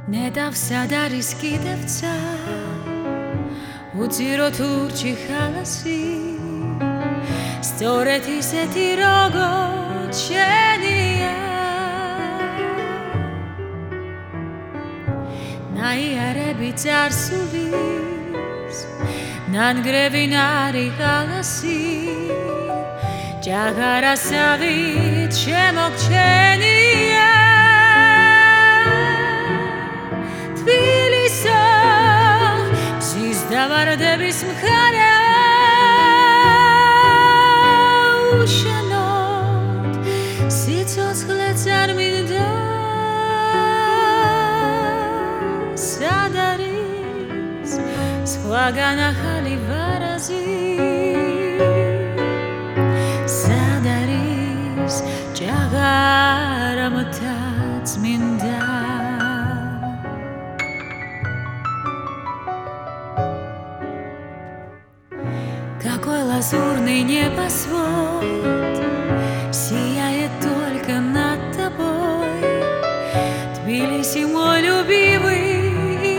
ნედავსად არის კიდევცა უძირო თურჩი ხალასი სწორედ ისეთი როგორც შენია ნაიარები წარსულის ნანგრევი ნარი ხალასი ჭაღარასავით შემოგჩენია თბილისო მზის დავარდების მხარეა უშენოდ სიცოცხლეც არ მინდა სად არის სხვაგან ახალი ვარაზი სად არის ჭაღარამთაც მინდა Какой лазурный небосвод сияет только над тобой, Тбилиси, мой любимый и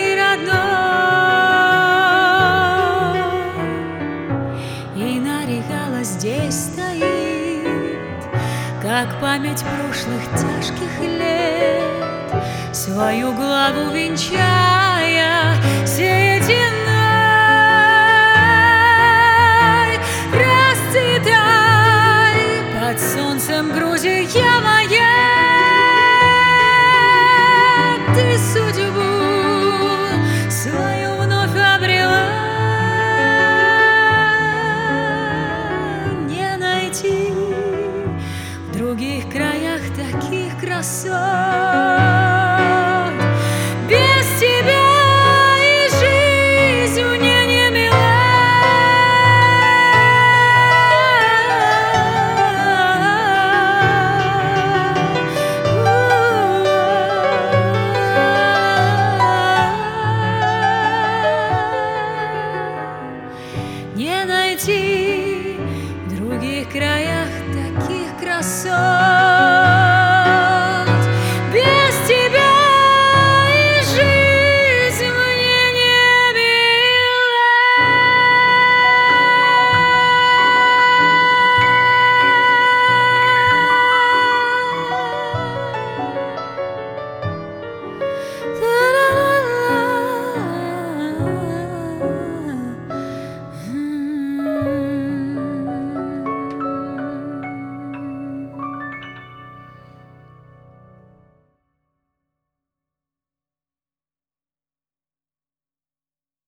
родной. И Наригала здесь стоит, как память прошлых тяжких лет, свою главу венчая сединой. Под солнцем Грузия моя, ты судьбу свою вновь обрела. Не найти в других краях таких красот. Без тебя и жизнь мне не мила. Не найти в других краях таких красот.